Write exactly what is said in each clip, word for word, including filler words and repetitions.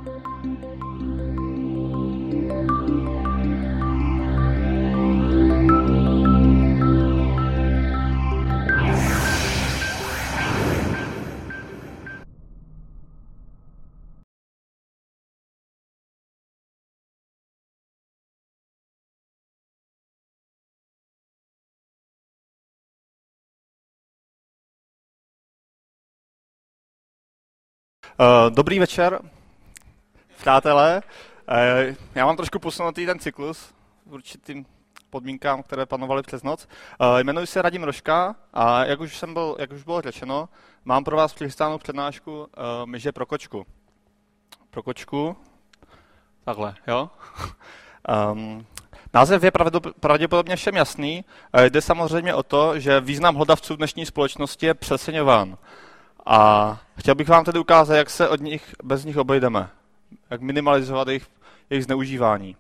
Dobrý večer, přátelé. Já mám trošku posunutý ten cyklus v určitým podmínkám, které panovaly přes noc. Jmenuji se Radim Rožka a jak už, jsem byl, jak už bylo řečeno, mám pro vás přichystánou přednášku myže pro kočku. Pro kočku, takhle, jo? Um, název je pravděpodobně všem jasný. Jde samozřejmě o to, že význam hlodavců v dnešní společnosti je přeceňován. A chtěl bych vám tedy ukázat, jak se od nich, bez nich obejdeme, jak minimalizovat jejich, jejich zneužívání.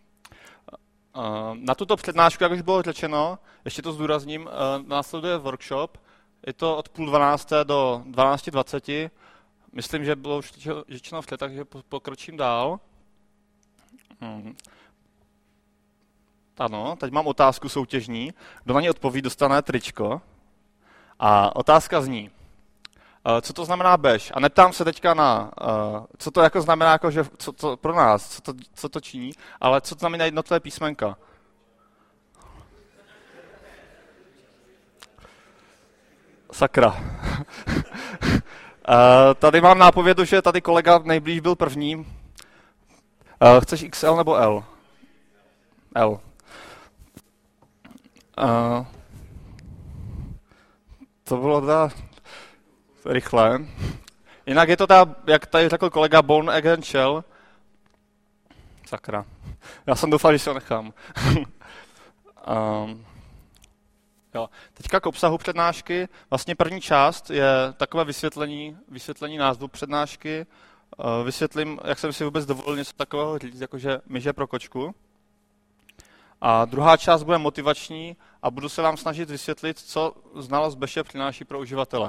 Na tuto přednášku, jak už bylo řečeno, ještě to zdůrazním, následuje workshop, je to od půl dvanácté do dvanácti dvaceti, myslím, že bylo už řečeno vše, takže pokročím dál. Ano, teď mám otázku soutěžní, kdo na ně odpoví, dostane tričko. A otázka zní, co to znamená bež? A neptám se teďka na, uh, co to jako znamená, jako, že, co to pro nás, co to, co to činí, ale co to znamená jednotlivé písmenka. Sakra. uh, tady mám nápovědu, že tady kolega nejblíž byl první. Uh, chceš X L nebo L? L. Uh, to bylo teda rychle. Jinak je to ta, jak tady řekl kolega, Born Again Shell. Sakra. Já jsem doufal, že si ho nechám. um, jo. Teďka k obsahu přednášky. Vlastně první část je takové vysvětlení, vysvětlení názvu přednášky. Uh, vysvětlím, jak jsem si vůbec dovolil něco takového říct, jakože myže pro kočku. A druhá část bude motivační a budu se vám snažit vysvětlit, co znalost beže přináší pro uživatele.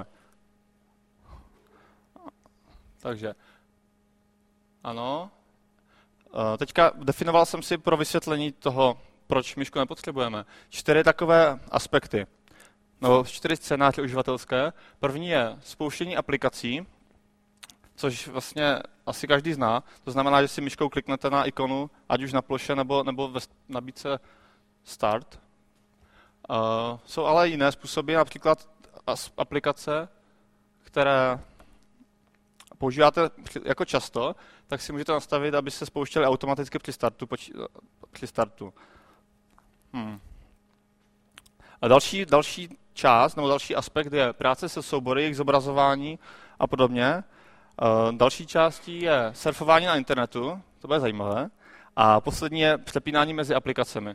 Takže, ano. Teďka definoval jsem si pro vysvětlení toho, proč myšku nepotřebujeme, čtyři takové aspekty, no čtyři scénáře uživatelské. První je spouštění aplikací, což vlastně asi každý zná. To znamená, že si myškou kliknete na ikonu, ať už na ploše nebo, nebo ve nabídce Start. Uh, jsou ale jiné způsoby, například aplikace, které používáte jako často, tak si můžete nastavit, aby se spouštěly automaticky při startu. Při startu. Hmm. A další, další část, nebo další aspekt je práce se soubory, jejich zobrazování a podobně. Uh, další částí je surfování na internetu, to bude zajímavé. A poslední je přepínání mezi aplikacemi.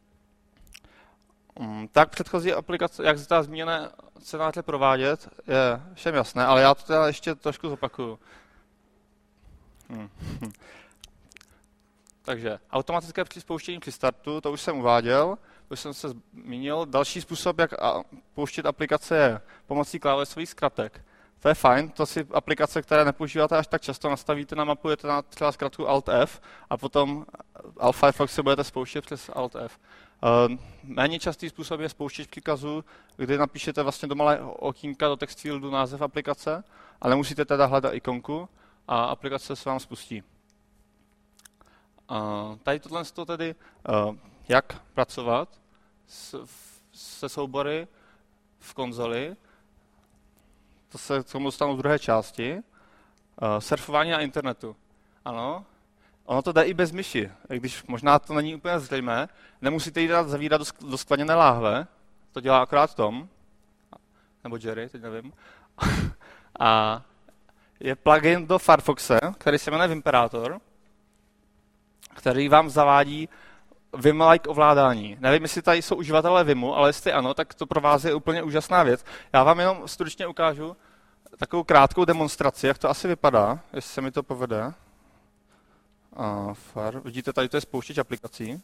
Um, tak předchozí aplikace, jak zde zmíněné scénáře provádět, je všem jasné, ale já to teda ještě trošku zopakuju. Hmm. Takže automatické spouštění při startu, to už jsem uváděl, to už jsem se zmínil. Další způsob, jak pouštět aplikace, je pomocí klávesových zkratek. To je fajn, to si aplikace, které nepoužíváte až tak často, nastavíte, namapujete na třeba zkratku Alt F a potom Firefox se budete spouštět přes Alt F. Méně častý způsob je spouštěč příkazu, kdy napíšete vlastně do malé okýnka do text fieldu název aplikace, ale nemusíte teda hledat ikonku a aplikace se vám spustí. Tady tohle je tedy, jak pracovat se soubory v konzoli. To se k tomu dostanu v druhé části. Uh, surfování na internetu. Ano, ono to jde i bez myši, i když možná to není úplně zřejmé. Nemusíte ji dát zavírat do, do skleněné láhve, to dělá akorát Tom, nebo Jerry, teď nevím. A je plugin do Firefoxe, který se jmenuje Vimperator, který vám zavádí Vim-like ovládání. Nevím, jestli tady jsou uživatelé Vimu, ale jestli ano, tak to pro vás je úplně úžasná věc. Já vám jenom stručně ukážu takovou krátkou demonstraci, jak to asi vypadá, jestli se mi to povede. A far. Vidíte, tady to je spouštěč aplikací.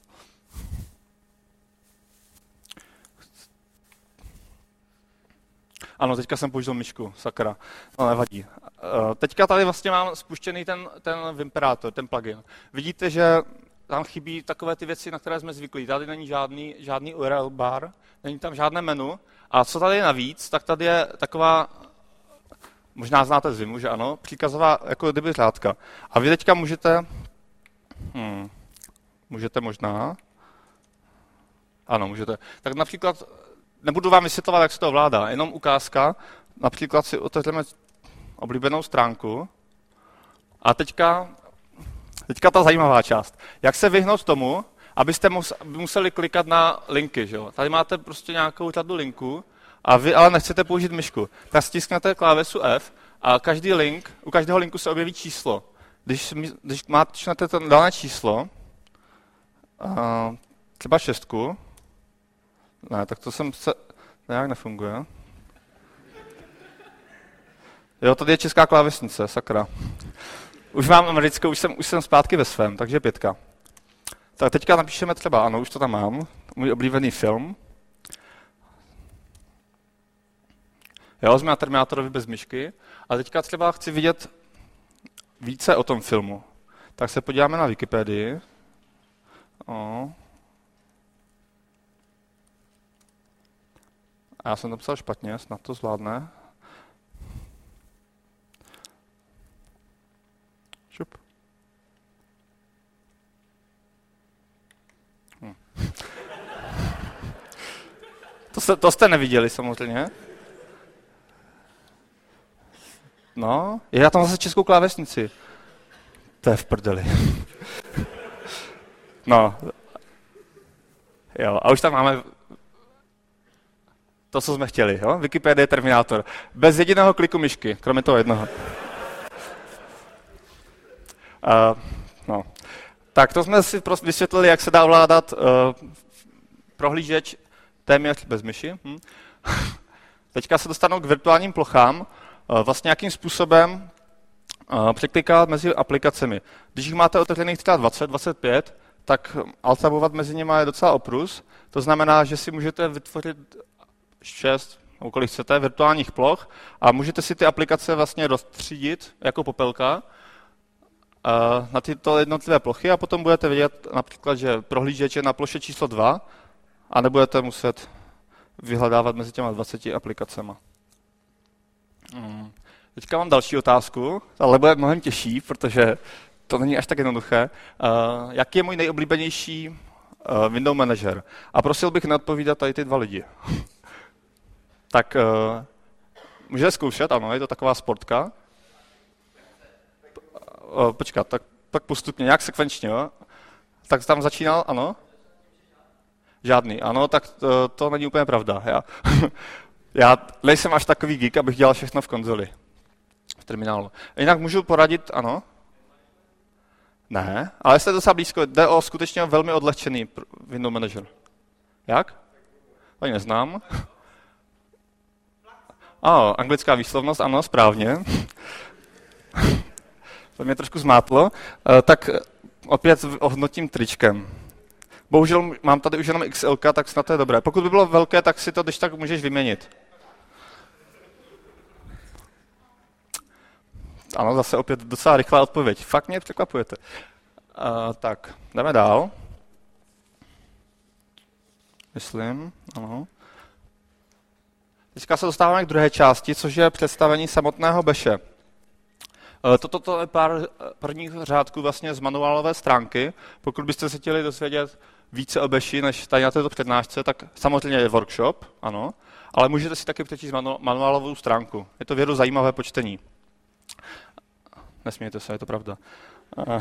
Ano, teďka jsem použil myšku, sakra, no nevadí. Uh, teďka tady vlastně mám spuštěný ten, ten Vimperátor, ten plugin. Vidíte, že tam chybí takové ty věci, na které jsme zvyklí. Tady není žádný, žádný U R L bar, není tam žádné menu. A co tady je navíc, tak tady je taková, možná znáte z Vimu, že ano, příkazová jako kdyby řádka. A vy teďka můžete, hmm, můžete možná, ano, můžete. Tak například, nebudu vám vysvětlovat, jak se to ovládá, jenom ukázka, například si otevřeme oblíbenou stránku a teďka, teďka ta zajímavá část. Jak se vyhnout tomu, abyste museli klikat na linky, že jo? Tady máte prostě nějakou řadu linků a vy ale nechcete použít myšku. Tak stisknete klávesu F a každý link, u každého linku se objeví číslo. Když, když máte to dané číslo, uh, třeba šestku, ne, tak to jsem se, nějak nefunguje. Jo, tady je česká klávesnice, sakra. Už mám americkou, už jsem, už jsem zpátky ve svém, takže pětka. Tak teďka napíšeme třeba, ano, už to tam mám, můj oblíbený film. Jo, jsme na Terminátorovi bez myšky. A teďka třeba chci vidět více o tom filmu. Tak se podíváme na Wikipedii. O. A já jsem to psal špatně, snad to zvládne. Šup. Hm. To, se, to jste neviděli samozřejmě. No, já tam zase českou klávesnici. To je v prdeli. No. Jo, a už tam máme to, co jsme chtěli, jo? Wikipedie Terminátor. Bez jediného kliku myšky, kromě toho jednoho. Uh, no. Tak to jsme si prostě vysvětlili, jak se dá ovládat uh, prohlížeč téměř bez myši. Hm. Teďka se dostanu k virtuálním plochám. Uh, vlastně jakým způsobem uh, překlikat mezi aplikacemi. Když jich máte otevřených třeba dvacet, dvacet pět, tak altabovat mezi nimi je docela oprus. To znamená, že si můžete vytvořit šest, nebo kolik chcete, virtuálních ploch a můžete si ty aplikace vlastně rozstřídit jako popelka na tyto jednotlivé plochy a potom budete vidět například, že prohlížeč je na ploše číslo dva a nebudete muset vyhledávat mezi těma dvaceti aplikacemi. Hmm. Teďka mám další otázku, ale bude mnohem těžší, protože to není až tak jednoduché. Uh, jaký je můj nejoblíbenější uh, window manager? A prosil bych neodpovídat tady ty dva lidi. Tak uh, můžete zkoušet, ano, je to taková sportka. Uh, počkat, tak, tak postupně, nějak sekvenčně, jo? Tak tam začínal, ano? Žádný, ano, tak to, to není úplně pravda. Já, já nejsem až takový geek, abych dělal všechno v konzoli, v terminálu. Jinak můžu poradit, ano? Ne, ale jste docela blízko, jde o skutečně velmi odlehčený window manager. Jak? To neznám. Oh, anglická výslovnost, ano, správně. To mě trošku zmátlo. Tak opět ohodnotím tričkem. Bohužel mám tady už jenom X L, tak snad to je dobré. Pokud by bylo velké, tak si to když tak můžeš vyměnit. Ano, zase opět docela rychlá odpověď. Fakt mě překvapujete. Uh, tak, jdeme dál. Myslím, ano. Teďka se dostáváme k druhé části, což je představení samotného Bashe. Toto to je pár prvních řádků vlastně z manuálové stránky. Pokud byste se chtěli dozvědět více o Bashi než tady na této přednášce, tak samozřejmě je workshop, ano, ale můžete si taky přečíst manu, manuálovou stránku. Je to věru zajímavé počtení. Nesmějte se, je to pravda. A,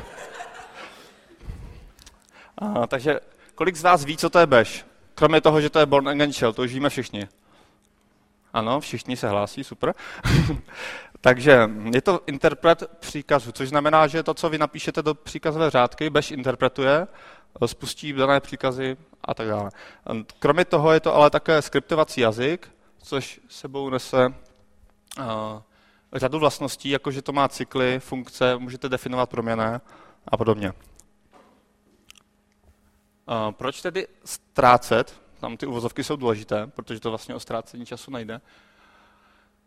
a, takže kolik z vás ví, co to je Bash? Kromě toho, že to je Born Again Shell, to už víme všichni. Ano, všichni se hlásí, super. Takže je to interpret příkazu, což znamená, že to, co vy napíšete do příkazové řádky, Bash interpretuje, spustí dané příkazy a tak dále. Kromě toho je to ale také skriptovací jazyk, což sebou nese uh, řadu vlastností, jako že to má cykly, funkce, můžete definovat proměnné a podobně. Uh, proč tedy ztrácet? Tam ty uvozovky jsou důležité, protože to vlastně o ztrácení času nejde.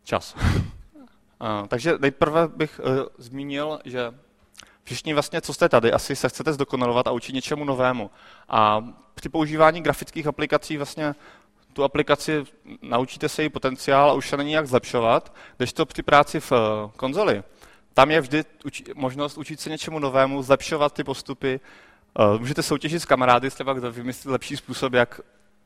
čas. uh, takže nejprve bych uh, zmínil, že všichni vlastně, co jste tady, asi se chcete zdokonalovat a učit něčemu novému. A při používání grafických aplikací vlastně tu aplikaci naučíte se její potenciál a už se není jak zlepšovat, kdežto při práci v konzoli, tam je vždy uči- možnost učit se něčemu novému, zlepšovat ty postupy. Uh, můžete soutěžit s kamarády, třeba kdo vymyslí lepší způsob, jak...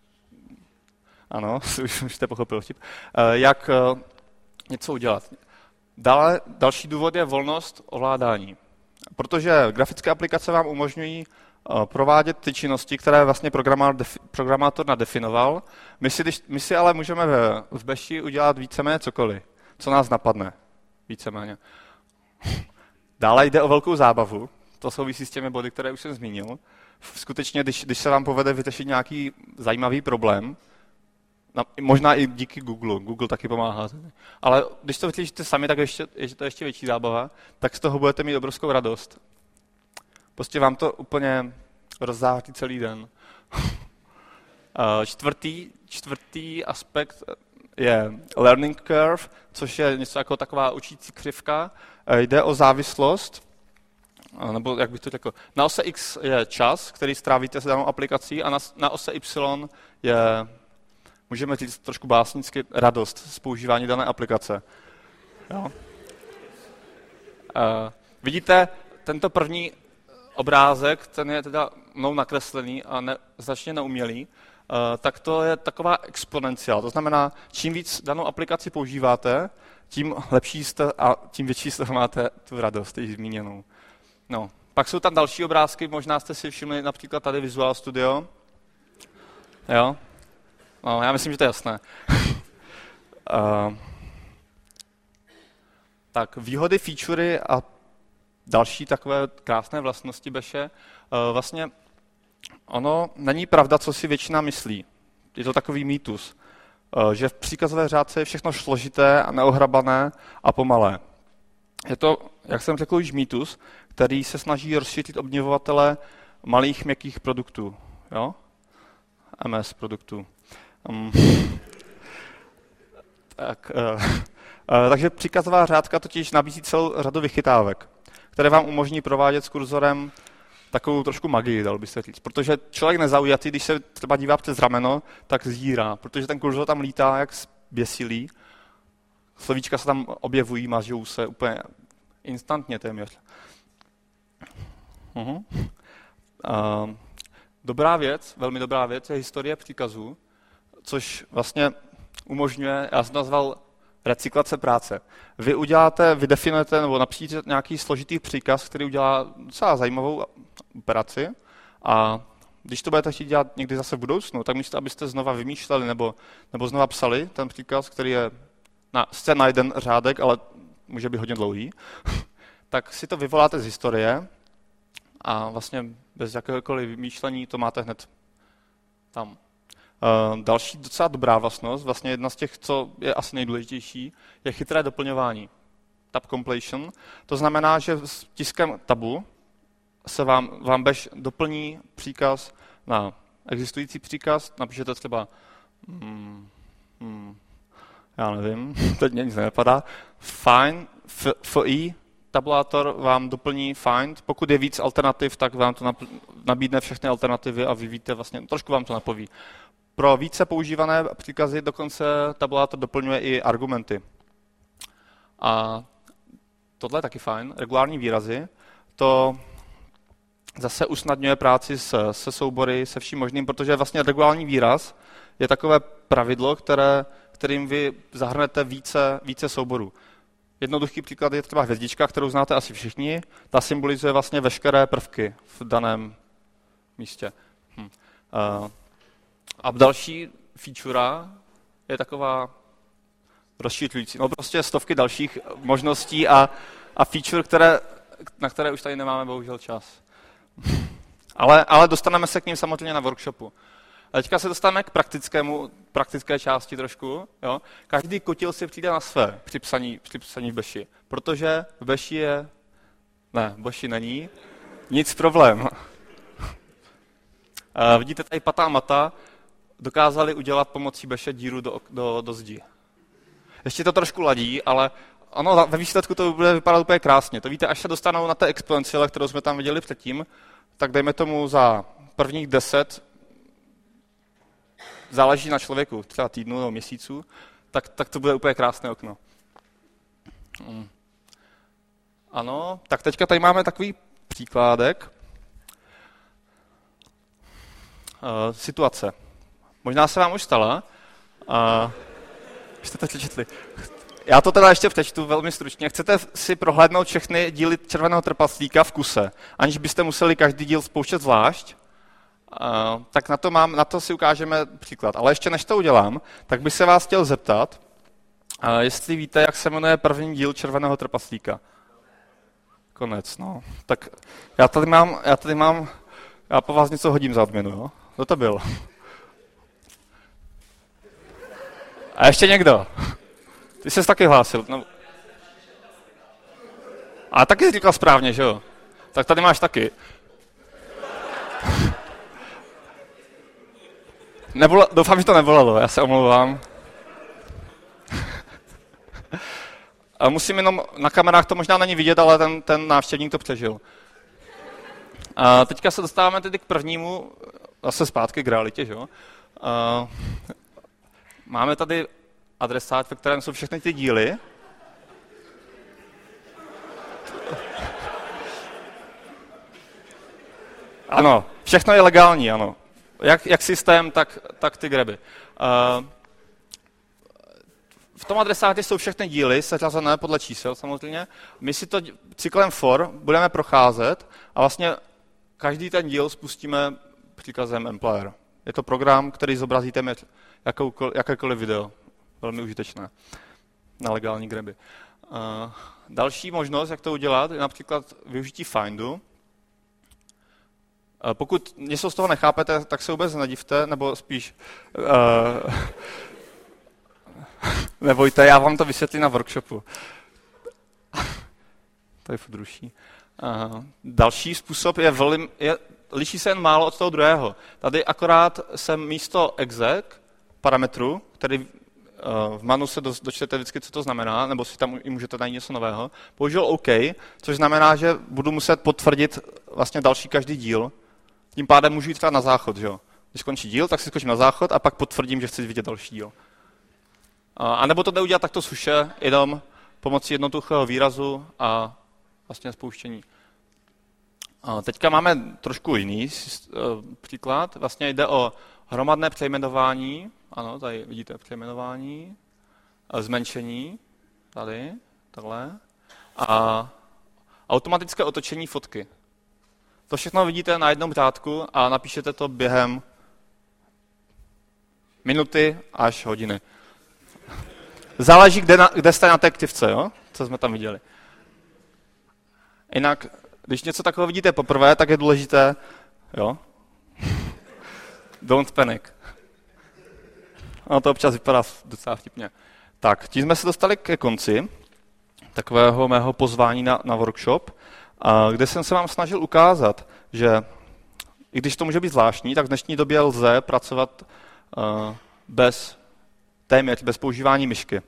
Ano, už, už jste pochopil vtip. Uh, jak uh, něco udělat. Dále, další důvod je volnost ovládání. Protože grafické aplikace vám umožňují uh, provádět ty činnosti, které vlastně programátor nadefinoval. My si, když, my si ale můžeme v, v Bashi udělat víceméně cokoliv, co nás napadne. Víceméně. Dále jde o velkou zábavu. To souvisí s těmi body, které už jsem zmínil. Skutečně, když, když se vám povede vyřešit nějaký zajímavý problém, možná i díky Google, Google taky pomáhá. Ale když to vyřešíte sami, tak ještě, je to ještě větší zábava, tak z toho budete mít obrovskou radost. Prostě vám to úplně rozzáří celý den. čtvrtý, čtvrtý aspekt je learning curve, což je něco jako taková učící křivka. Jde o závislost, nebo jak bych to řekl, na ose X je čas, který strávíte s danou aplikací, a na, na ose Y je, můžeme říct trošku básnicky, radost z používání dané aplikace. Jo. Uh, vidíte, tento první obrázek, ten je teda mnou nakreslený a ne, značně neumělý, uh, tak to je taková exponenciál. To znamená, čím víc danou aplikaci používáte, tím lepší jste a tím větší z toho máte tu radost, již zmíněnou. No, pak jsou tam další obrázky, možná jste si všimli například tady Visual Studio. Jo? No, já myslím, že to je jasné. uh, tak, výhody, featurey a další takové krásné vlastnosti Bashe. Uh, vlastně ono není pravda, co si většina myslí. Je to takový mýtus, uh, že v příkazové řádce je všechno složité a neohrabané a pomalé. Je to, jak jsem řekl, už mýtus, který se snaží rozšířit obdivovatele malých měkkých produktů. Jo? M S produktů. Um, tak, uh, uh, takže příkazová řádka totiž nabízí celou řadu vychytávek, které vám umožní provádět s kurzorem takovou trošku magii, dal by se říct. Protože člověk nezaujatý, když se třeba dívá přes rameno, tak zírá, protože ten kurzor tam lítá jak zběsilý. Slovíčka se tam objevují, mažou se úplně instantně téměř. Uh-huh. Uh, dobrá věc, velmi dobrá věc je historie příkazů, což vlastně umožňuje, já jsem nazval recyklace práce. Vy uděláte, vy definujete nebo například nějaký složitý příkaz, který udělá docela zajímavou operaci, a když to budete chtít dělat někdy zase v budoucnu, tak místo, abyste znova vymýšleli nebo, nebo znova psali ten příkaz, který je na, sice na jeden řádek, ale může být hodně dlouhý, tak si to vyvoláte z historie a vlastně bez jakéhokoliv vymýšlení to máte hned tam. Uh, další docela dobrá vlastnost, vlastně jedna z těch, co je asi nejdůležitější, je chytré doplňování. Tab completion. To znamená, že s tiskem tabu se vám, vám Bash doplní příkaz na existující příkaz, napíšete třeba hmm, hmm, já nevím, teď mě nic nenapadá, find, fi, tabulátor vám doplní find, pokud je víc alternativ, tak vám to nabídne všechny alternativy a vy víte vlastně, trošku vám to napoví. Pro více používané příkazy dokonce tabulátor doplňuje i argumenty. A tohle je taky fajn, regulární výrazy, to zase usnadňuje práci se, se soubory, se vším možným, protože vlastně regulární výraz je takové pravidlo, které, kterým vy zahrnete více, více souborů. Jednoduchý příklad je třeba hvězdička, kterou znáte asi všichni. Ta symbolizuje vlastně veškeré prvky v daném místě. Hm. Uh, a další feature je taková rozšířující. No prostě stovky dalších možností a, a feature, které, na které už tady nemáme bohužel čas. ale, ale dostaneme se k ním samozřejmě na workshopu. A teďka se dostaneme k praktickému, praktické části trošku. Jo? Každý kutil si přijde na své při psaní, při psaní v Bashi, protože v Bashi je... Ne, v Bashi není. Nic problém. A vidíte tady Pata a Mata dokázali udělat pomocí Bashe díru do, do, do zdi. Ještě to trošku ladí, ale ono ve výsledku to bude vypadat úplně krásně. To víte, až se dostanou na té exponenciále, kterou jsme tam viděli předtím, tak dejme tomu za prvních deset, záleží na člověku, třeba týdnu nebo měsíců, tak, tak to bude úplně krásné okno. Hmm. Ano, tak teďka tady máme takový příkládek. Uh, situace. Možná se vám už stala. Uh, jste to četli. Já to teda ještě přečtu velmi stručně. Chcete si prohlédnout všechny díly Červeného trpaslíka v kuse, aniž byste museli každý díl spouštět zvlášť? Uh, tak na to, mám, na to si ukážeme příklad. Ale ještě než to udělám, tak bych se vás chtěl zeptat, uh, jestli víte, jak se jmenuje první díl Červeného trpaslíka. Konec, no. Tak já tady mám, já tady mám, já po vás něco hodím za odměnu, jo? Kdo to byl? A ještě někdo? Ty jsi taky hlásil. No. A taky jsi říkal správně, že jo? Tak tady máš taky. Nebola, doufám, že to nebolelo, já se omlouvám. A musím jenom, na kamerách to možná není vidět, ale ten, ten návštěvník to přežil. A teďka se dostáváme tedy k prvnímu, zase zpátky k realitě, že jo? A máme tady adresát, ve kterém jsou všechny ty díly. Ano, všechno je legální, ano. Jak, jak systém, tak, tak ty greby. Uh, v tom adresátě jsou všechny díly, seřazené podle čísel samozřejmě. My si to cyklem for budeme procházet a vlastně každý ten díl spustíme příkazem employer. Je to program, který zobrazí téměř jakékoliv video. Velmi užitečné na legální greby. Uh, další možnost, jak to udělat, je například využití findu. Uh, pokud něco z toho nechápete, tak se vůbec nedivte, nebo spíš uh, nebojte, já vám to vysvětlím na workshopu. To je furt ruší. Uh, další způsob je, velmi, je, liší se jen málo od toho druhého. Tady akorát jsem místo exec parametru, který v manu se do, dočtete vždycky, co to znamená, nebo si tam i můžete najít něco nového, použil OK, což znamená, že budu muset potvrdit vlastně další každý díl. Tím pádem můžu jít třeba na záchod, že jo. Když skončí díl, tak si skočím na záchod a pak potvrdím, že chci vidět další díl. A nebo to jde udělat takto suše, jenom pomocí jednoduchého výrazu a vlastně spouštění. A teďka máme trošku jiný příklad. Vlastně jde o hromadné přejmenování. Ano, tady vidíte přejmenování. Zmenšení. Tady, takhle. A automatické otočení fotky. To všechno vidíte na jednom řádku a napíšete to během minuty až hodiny. Záleží, kde, na, kde jste na té ktivce, jo? Co jsme tam viděli. Jinak, když něco takového vidíte poprvé, tak je důležité, jo? Don't panic. No to občas vypadá docela vtipně. Tak, tím jsme se dostali ke konci takového mého pozvání na, na workshop, a kde jsem se vám snažil ukázat, že i když to může být zvláštní, tak v dnešní době lze pracovat uh, bez téměř, bez používání myšky.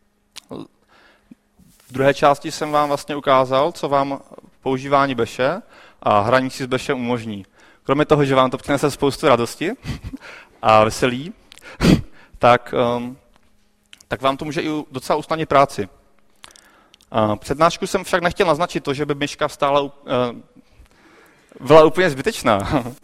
V druhé části jsem vám vlastně ukázal, co vám používání beše a hraní si s beshem umožní. Kromě toho, že vám to přinese spoustu radosti a veselí, tak, um, tak vám to může i docela usnadnit práci. Uh, přednášku jsem však nechtěl naznačit to, že by myška stála, uh, byla úplně zbytečná.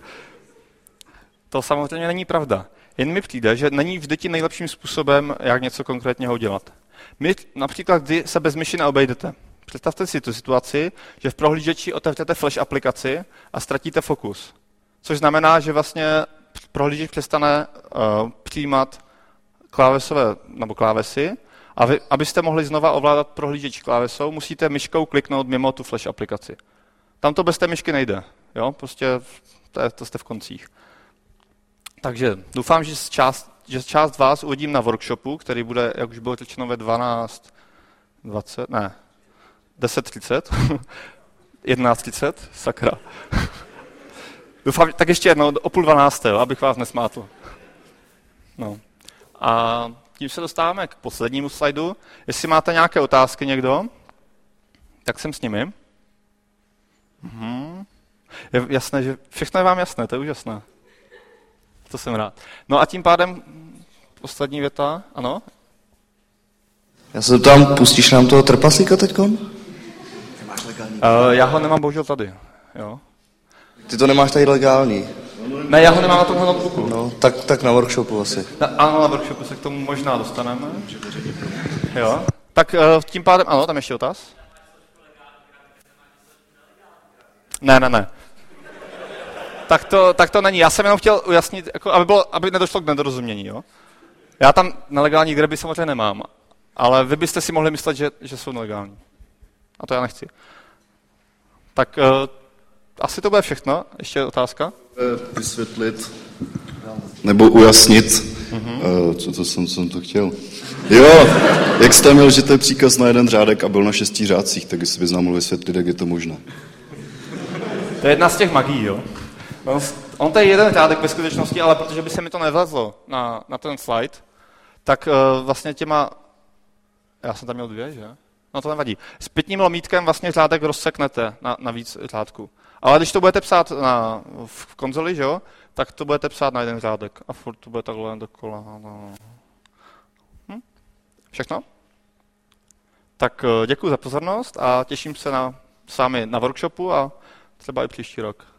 To samozřejmě není pravda. Jen mi přijde, že není vždy tím nejlepším způsobem, jak něco konkrétního udělat. My například, kdy se bez myši neobejdete. Představte si tu situaci, že v prohlížeči otevřete Flash aplikaci a ztratíte fokus. Což znamená, že vlastně prohlížeč přestane uh, přijímat klávesové nebo klávesy a vy, abyste mohli znova ovládat prohlížeč klávesou, musíte myškou kliknout mimo tu Flash aplikaci. Tam to bez té myšky nejde. Jo? Prostě to, je, to jste v koncích. Takže doufám, že část, že část vás uvidím na workshopu, který bude, jak už bylo řečeno, ve dvanáct dvacet, ne, deset třicet, jedenáct třicet, sakra. Doufám, tak ještě jednou, o půl dvanácté, abych vás nesmátl. No. A tím se dostáváme k poslednímu slajdu. Jestli máte nějaké otázky někdo, tak jsem s nimi. Mhm. Je jasné, že všechno je vám jasné, to je úžasné. To jsem rád. No a tím pádem poslední věta, ano? Já se tam pustíš nám toho trpaslíka teďkon? Nemáš legální? Uh, já ho nemám bohužel tady, jo. Ty to nemáš tady legální? Ne, já ho nemám na tomhle notebooku. No, tak, tak na workshopu asi. Na, ano, na workshopu se k tomu možná dostaneme. Jo. Tak uh, tím pádem, ano, tam ještě otaz? Ne, ne, ne. Tak to, tak to není. Já jsem jenom chtěl ujasnit, jako, aby, bylo, aby nedošlo k nedorozumění. Jo? Já tam nelegální greby samozřejmě nemám, ale vy byste si mohli myslet, že, že jsou nelegální. A to já nechci. Tak uh, asi to bude všechno. Ještě otázka? Vysvětlit nebo ujasnit, mm-hmm. uh, co to jsem, jsem to chtěl. Jo, jak jste měl, že to je příkaz na jeden řádek a byl na šesti řádcích, tak jestli bys nám mohl vysvětlit, jak je to možné. To je jedna z těch magií, jo. On, on to je jeden řádek ve skutečnosti, ale protože by se mi to nevlezlo na, na ten slide, tak uh, vlastně těma... Já jsem tam měl dvě, že? No to nevadí. S pitním lomítkem vlastně řádek rozseknete na, na víc řádků. Ale když to budete psát na, v konzoli, že jo, tak to budete psát na jeden řádek. A furt to bude takhle dokola. No. Hm? Všechno? Tak uh, děkuji za pozornost a těším se na, s vámi na workshopu a třeba i příští rok.